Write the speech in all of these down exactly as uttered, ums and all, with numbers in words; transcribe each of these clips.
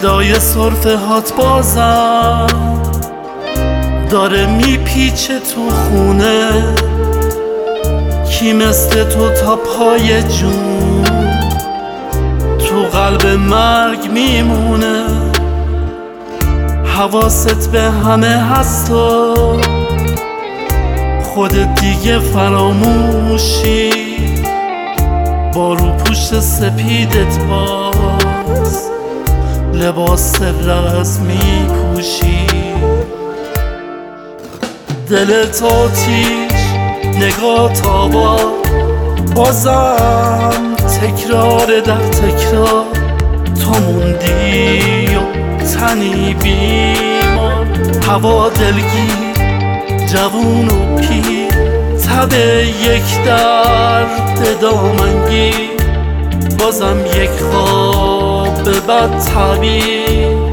صدای سرفه هات بازم داره میپیچه تو خونه. کی مثل تو تا پای جون تو قلب مرگ میمونه؟ حواست به همه هست و خودت دیگه فراموشی، با رو پوشت سپیدت باز لباس رز میپوشی. دلت آتیش، نگات آبا، بازم تکرار در تکرار. تو موندی و تنی بیمار، هوا دلگیر، جوون و پیر، تب یک درد دامنگیر، بازم یک خواب بد تعبیر.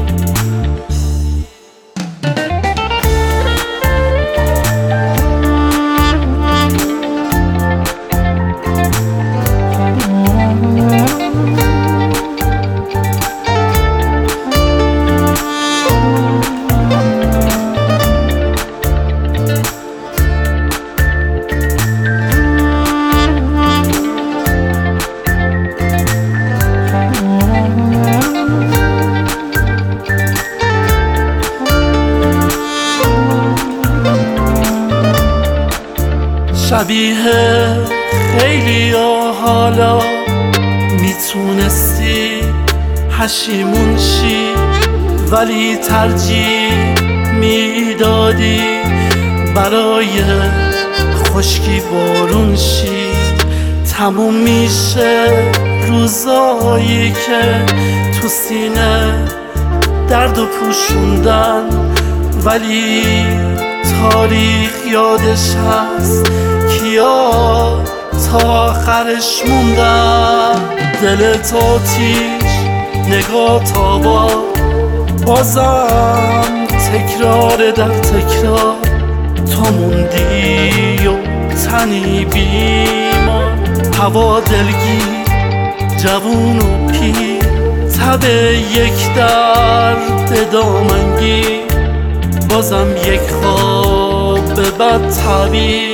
شبیه خیلی ها حالا میتونستی پشیمون شی، ولی ترجیح میدادی برای خشکی بارون شی. تموم میشه روزایی که تو سینه درد و پوشوندن، ولی تاریخ یادش هست کیا تا آخرش موندن. دلت آتیش، نگات آبا، بازم تکرار در تکرار. تو موندی و تنی بیمار، هوا دلگیر، جوون و پیر، تب یک درد دامنگیر، بازم یک خواب بد تعبیر.